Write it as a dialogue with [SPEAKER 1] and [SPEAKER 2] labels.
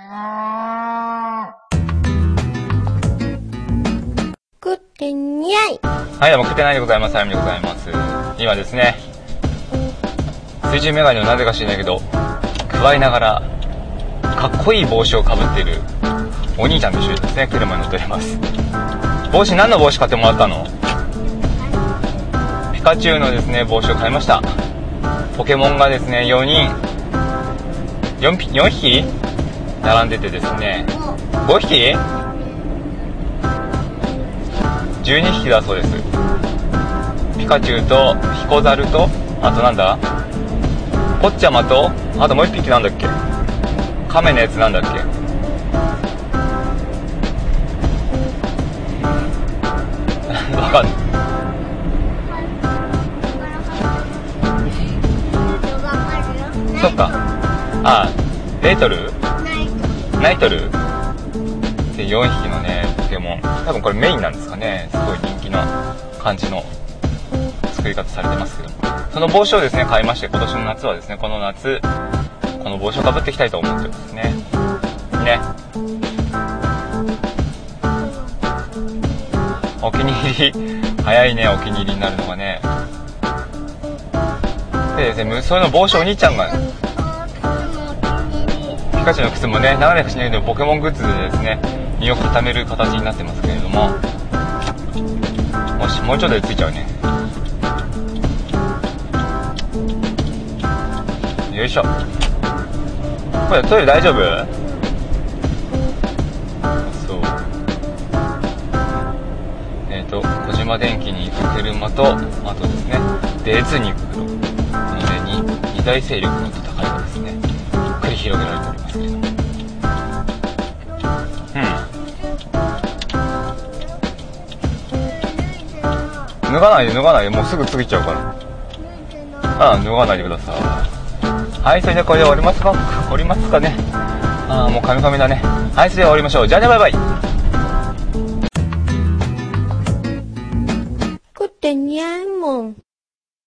[SPEAKER 1] 食ってにゃい。
[SPEAKER 2] はい、どうも食ってないでございます。あゆみでございます。今ですね、水中メガネをなぜか知らないけど加えながらかっこいい帽子をかぶっているお兄ちゃんと一緒にですね、車に乗っております。帽子、何の帽子買ってもらったの？ピカチュウのですね、帽子を買いました。ポケモンがですね、4匹並んでてですね、5匹12匹だそうです。ピカチュウとヒコザルと、あとなんだ、ポッチャマと、あともう1匹なんだっけ、カメのやつなんだっけ、わかんない。そっか。あ、レイトル？ナイトル？で4匹のね、ポケモン。多分これメインなんですかね。すごい人気な感じの作り方されてますけども。その帽子をですね、買いまして、今年の夏はですね、この夏、この帽子をかぶっていきたいと思ってますね。ね。お気に入り、早いね、お気に入りになるのがね。でですね、その帽子お兄ちゃんが、ピカチュウの靴もね、長くしないけどポケモングッズでですね、身を固める形になってますけれども、もしもうちょっとでついちゃうね。よいしょ。これトイレ大丈夫？そう。小島電機に行く車と、あとですね、デーツに行く車、このね、2大勢力の戦いがですね、ゆっくり広げられておりますけれども。脱がないで、もうすぐ過ぎちゃうから。脱がないでください。はい、それでこれで終わりますかね。もうカミカミだね。はい、それで終わりましょう。じゃあね、バイバイ。
[SPEAKER 1] 食ってにゃいもん。